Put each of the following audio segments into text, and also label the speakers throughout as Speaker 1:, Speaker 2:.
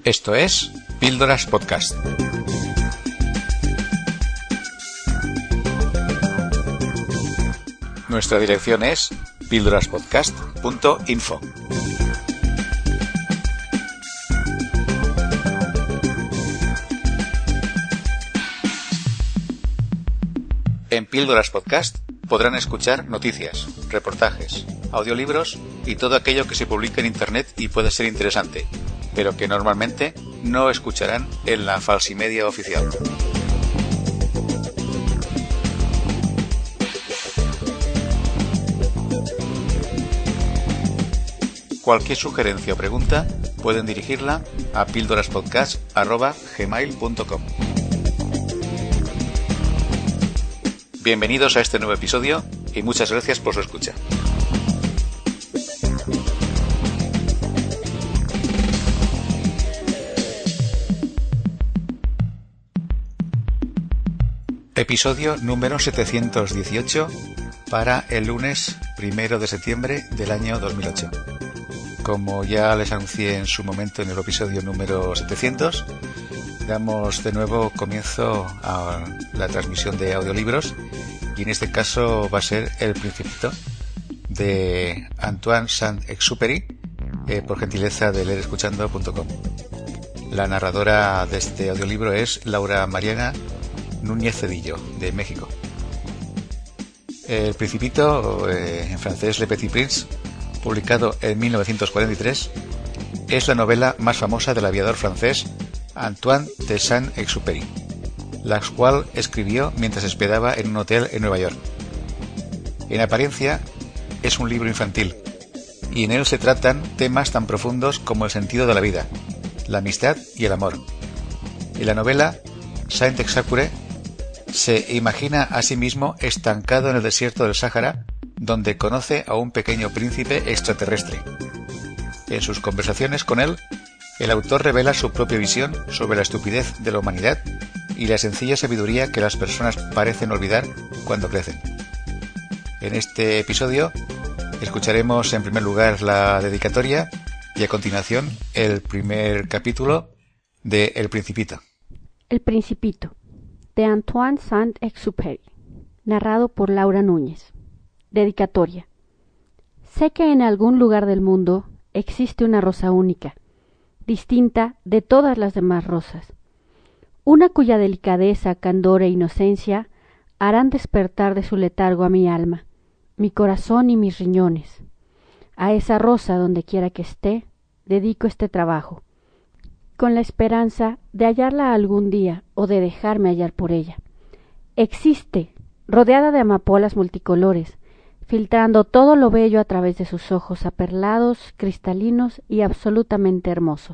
Speaker 1: Esto es Píldoras Podcast. Nuestra dirección es píldoraspodcast.info. En Píldoras Podcast podrán escuchar noticias, reportajes, audiolibros y todo aquello que se publica en Internet y puede ser interesante, pero que normalmente no escucharán en la falsimedia oficial. Cualquier sugerencia o pregunta pueden dirigirla a píldoraspodcast@gmail.com. Bienvenidos a este nuevo episodio y muchas gracias por su escucha. Episodio número 718 para el lunes 1 de septiembre del año 2008. Como ya les anuncié en su momento en el episodio número 700, damos de nuevo comienzo a la transmisión de audiolibros y en este caso va a ser El Principito de Antoine Saint-Exupéry, por gentileza de leerescuchando.com. La narradora de este audiolibro es Laura Mariana Núñez Cedillo, de México. El Principito, en francés Le Petit Prince, publicado en 1943, es la novela más famosa del aviador francés Antoine de Saint-Exupéry, la cual escribió mientras se hospedaba en un hotel en Nueva York. En apariencia, es un libro infantil, y en él se tratan temas tan profundos como el sentido de la vida, la amistad y el amor. En la novela, Saint-Exupéry se imagina a sí mismo estancado en el desierto del Sáhara, donde conoce a un pequeño príncipe extraterrestre. En sus conversaciones con él, el autor revela su propia visión sobre la estupidez de la humanidad y la sencilla sabiduría que las personas parecen olvidar cuando crecen. En este episodio escucharemos en primer lugar la dedicatoria y a continuación el primer capítulo de El Principito.
Speaker 2: El Principito, de Antoine Saint-Exupéry, narrado por Laura Núñez. Dedicatoria. Sé que en algún lugar del mundo existe una rosa única, distinta de todas las demás rosas, una cuya delicadeza, candor e inocencia harán despertar de su letargo a mi alma, mi corazón y mis riñones. A esa rosa, donde quiera que esté, dedico este trabajo, con la esperanza de hallarla algún día o de dejarme hallar por ella. Existe, rodeada de amapolas multicolores, filtrando todo lo bello a través de sus ojos aperlados, cristalinos y absolutamente hermosos.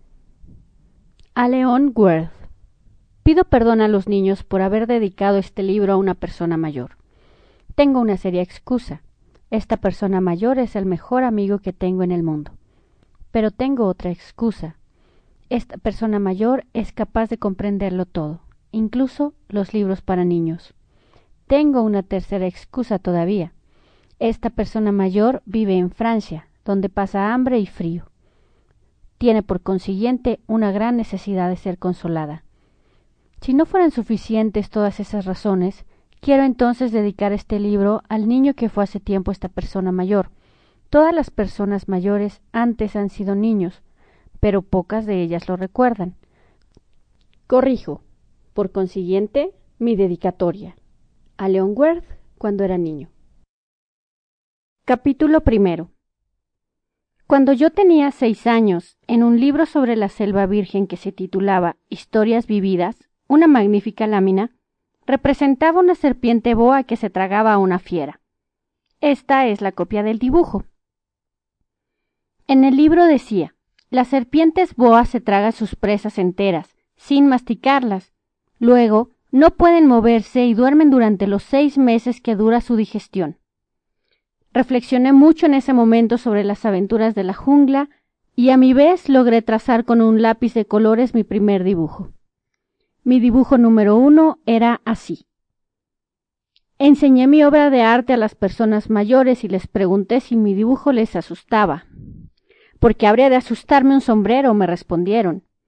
Speaker 2: A Leon Worth. Pido perdón a los niños por haber dedicado este libro a una persona mayor. Tengo una seria excusa. Esta persona mayor es el mejor amigo que tengo en el mundo. Pero tengo otra excusa. Esta persona mayor es capaz de comprenderlo todo, incluso los libros para niños. Tengo una tercera excusa todavía. Esta persona mayor vive en Francia, donde pasa hambre y frío. Tiene por consiguiente una gran necesidad de ser consolada. Si no fueran suficientes todas esas razones, quiero entonces dedicar este libro al niño que fue hace tiempo esta persona mayor. Todas las personas mayores antes han sido niños, pero pocas de ellas lo recuerdan. Corrijo, por consiguiente, mi dedicatoria. A Leon Worth cuando era niño. Capítulo 1. Cuando yo tenía 6 años, en un libro sobre la selva virgen que se titulaba Historias vividas, una magnífica lámina, representaba una serpiente boa que se tragaba a una fiera. Esta es la copia del dibujo. En el libro decía: las serpientes boas se tragan sus presas enteras, sin masticarlas. Luego, no pueden moverse y duermen durante los 6 meses que dura su digestión. Reflexioné mucho en ese momento sobre las aventuras de la jungla y a mi vez logré trazar con un lápiz de colores mi primer dibujo. Mi dibujo número 1 era así. Enseñé mi obra de arte a las personas mayores y les pregunté si mi dibujo les asustaba. ¿Por qué habría de asustarme un sombrero?, me respondieron.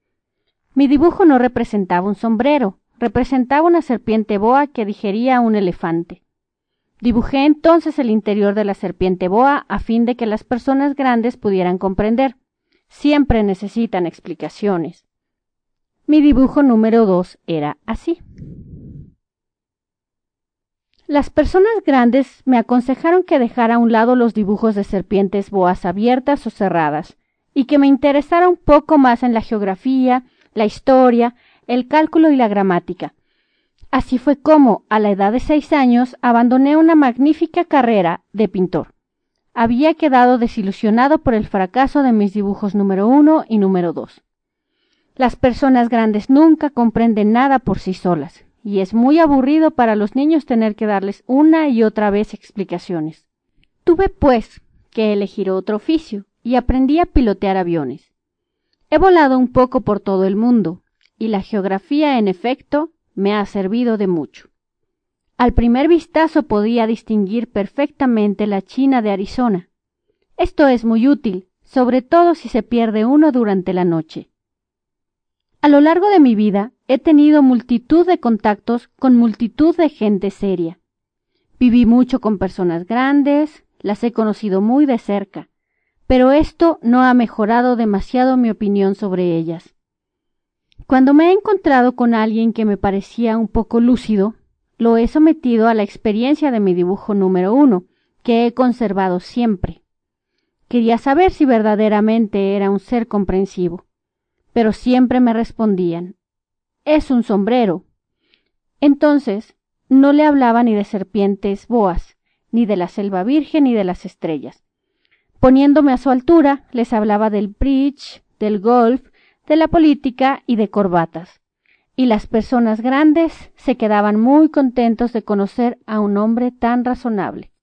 Speaker 2: Mi dibujo no representaba un sombrero, representaba una serpiente boa que digería a un elefante. Dibujé entonces el interior de la serpiente boa a fin de que las personas grandes pudieran comprender. Siempre necesitan explicaciones. Mi dibujo número 2 era así. Las personas grandes me aconsejaron que dejara a un lado los dibujos de serpientes boas abiertas o cerradas y que me interesara un poco más en la geografía, la historia, el cálculo y la gramática. Así fue como, a la edad de 6 años, abandoné una magnífica carrera de pintor. Había quedado desilusionado por el fracaso de mis dibujos número 1 y número 2. Las personas grandes nunca comprenden nada por sí solas, y es muy aburrido para los niños tener que darles una y otra vez explicaciones. Tuve, pues, que elegir otro oficio, y aprendí a pilotear aviones. He volado un poco por todo el mundo, y la geografía, en efecto, me ha servido de mucho. Al primer vistazo podía distinguir perfectamente la China de Arizona. Esto es muy útil, sobre todo si se pierde uno durante la noche. A lo largo de mi vida he tenido multitud de contactos con multitud de gente seria. Viví mucho con personas grandes, las he conocido muy de cerca, pero esto no ha mejorado demasiado mi opinión sobre ellas. Cuando me he encontrado con alguien que me parecía un poco lúcido, lo he sometido a la experiencia de mi dibujo número 1, que he conservado siempre. Quería saber si verdaderamente era un ser comprensivo, pero siempre me respondían, «Es un sombrero». Entonces, no le hablaba ni de serpientes boas, ni de la selva virgen ni de las estrellas. Poniéndome a su altura, les hablaba del bridge, del golf, de la política y de corbatas. Y las personas grandes se quedaban muy contentos de conocer a un hombre tan razonable.